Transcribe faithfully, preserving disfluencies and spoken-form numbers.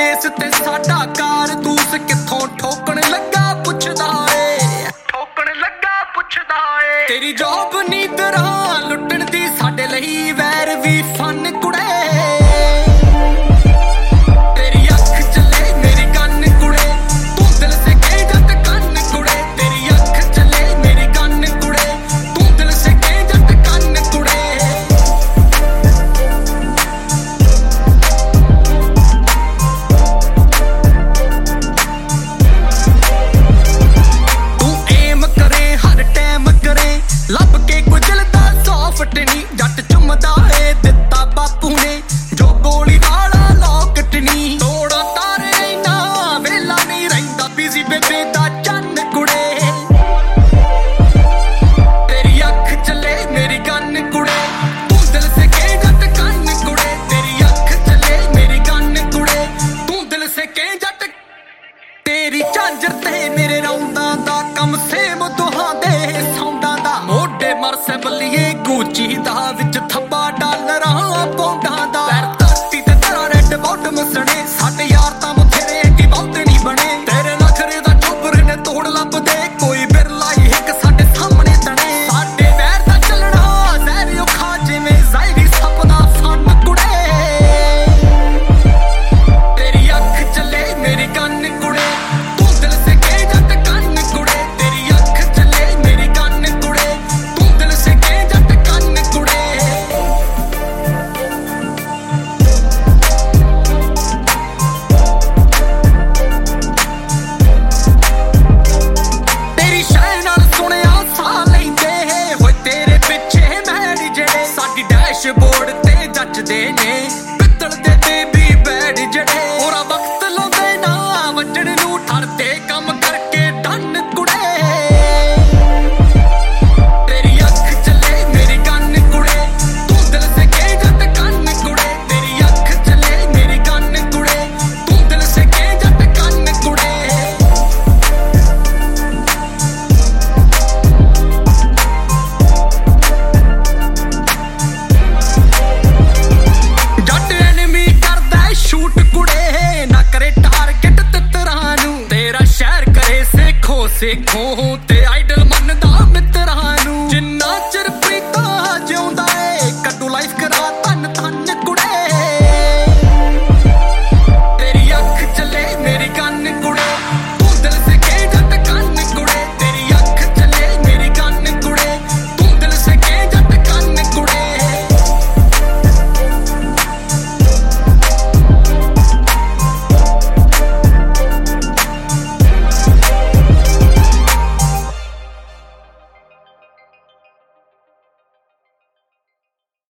ਦੇਸ ਤੇ ਸਾਡਾ ਕਾਰਤੂਸ ਕਿੱਥੋਂ ਠੋਕਣ ਲੱਗਾ ਪੁੱਛਦਾ ਏ ਠੋਕਣ ਲੱਗਾ ਪੁੱਛਦਾ ਏ ਤੇਰੀ ਜੌਬ ਨੀਂਦਰਾਂ ਲੁੱਟਣ ਦੀ ਸਾਡੇ ਲਈ ਵੈਰ ਵੀ ਫਨ ਕੁੜੇ ਤੇਰੀ ਅੱਖ ਚੱਲੇ ਮੇਰੀ ਕੰਨ ਕੁੜੇ ਤੂੰ ਦਿਲ ਸੇ ਕਹਿ ਜੱਟ ਕੰਨ ਕੁੜੇ ਤੇਰੀ ਅੱਖ ਚੱਲੇ ਮੇਰੀ ਕੰਨ ਕੁੜੇ ਤੂੰ ਦਿਲ ਸੇ ਕਹਿ ਜੱਟ ਕੰਨ ਕੁੜੇ ਲੱਭ ਕੇ ਗੁਜਲਦਾ ਸੌਫਟ ਨੀ ਜੱਟ ਚੁੰਮਦਾ ਏ ਦਿੱਤਾ ਬਾਪੂ ਨੇ ਜੋ ਗੋਲੀ ਵਾਲਾ ਲੋਕਟ ਨੀ ਤੋੜਾ ਤਾਰੇ ਨਾ ਵੇਲਾ ਨਹੀਂ ਰਹਿੰਦਾ ਬਿਜ਼ੀ ਬੇਬੇ ਦਾ ਚੰਨ ਕੁੜੇ ਤੇਰੀ ਅੱਖ ਚੱਲੇ ਮੇਰੀ ਕੰਨ ਕੁੜੇ ਤੂੰ ਦਿਲ ਸੇ ਕਹਿ ਜੱਟ ਕੰਨ ਕੁੜੇ ਤੇਰੀ ਅੱਖ ਚੱਲੇ ਮੇਰੀ ਕੰਨ ਕੁੜੇ ਤੂੰ ਦਿਲ ਸੇ ਕਹਿ ਜੱਟ ਤੇਰੀ ਝਾਂਜਰ ਤੇ ਮੇਰੇ ਰੌਂਦਾਂ ਦਾ ਕੰਮ ਸੇਮ ਦੁਹਾਂ ਦੇ ਸੌਂਦਾਂ ਦਾ ਮੋਢੇ ਮਰਸੇ ਬੱਲੀਏ ਗੂਚੀ ਦਾ ਵਿੱਚ ਥੱਬਾ ਡਾਲਰਾਂ ਪੌਂਡਾਂ ਦਾ ਪੈਰ ਧਰਤੀ ਤੇ ਤੇਰਾ ਰੈੱਡ ਬਾਟਮ ਸਣੇ ਸਾਡੇ ਯਾਰ ਤਾਂ ਬਥੇਰੇ ਏਡੀ ਬਹੁਤ ਨਹੀਂ ਬਣੇ ਤੇਰੇ ਨਖਰੇ ਦਾ ਚੋਬਰ ਨੇ ਤੋੜ ਲੱਭਦੇ ਕੋਈ ਬਿਰਲਾ ਹੀ ਇੱਕ ਸਾਡੇ ਸਾਹਮਣੇ ਤਣੇ ਸਾਡੇ ਵੈਰ ਦਾ ਚੱਲਣਾ ਜ਼ਹਿਰ ਔਖਾ ਜਿਵੇਂ ਜ਼ਾਇਰੀ ਸੱਪ ਦਾ ਫਨ ਕੁੜੇ ਤੇਰੀ ਅੱਖ ਚੱਲੇ ਮੇਰੀ ਕੰਨ ਕੁੜੇ ਡੈਸ਼ਬੋਰਡ ਤੇ ਜੱਜਦੇ ਨੇ ਪਿੱਤਲ ਦੇ ਬੇਬੀ ਬੈਡ ਜਿਹੜੇ ਹੋਰਾ ਵਕਤ ਲਾਉਂਦੇ ਨਾ ਵੱਜਣ ਨੂੰ ਠਰਦੇ ਕੰਮ ਕਰਕੇ ਡੰਨ ਕੁੜੇ ਤੇਰੀ ਅੱਖ ਚੱਲੇ ਮੇਰੀ ਕੰਨ ਕੁੜੇ ਤੂੰ ਦਿਲ ਸੇ ਕਹਿ ਜੱਟ ਕੰਨ ਕੁੜੇ ਤੇਰੀ ਅੱਖ ਚੱਲੇ ਮੇਰੀ ਕੰਨ ਕੁੜੇ ਤੂੰ ਦਿਲ ਸੇ ਕਹਿ ਜੱਟ ਕੰਨ ਕੁੜੇ ਸ਼ੂਟ ਕੁੜੇ ਨਾ ਕਰੇ ਟਾਰਗੇਟ ਤਿੱਤਰਾਂ ਨੂੰ ਤੇਰਾ ਸ਼ਹਿਰ ਕਰੇ ਸੇਖੋ ਸੇਖੋ ਤੇ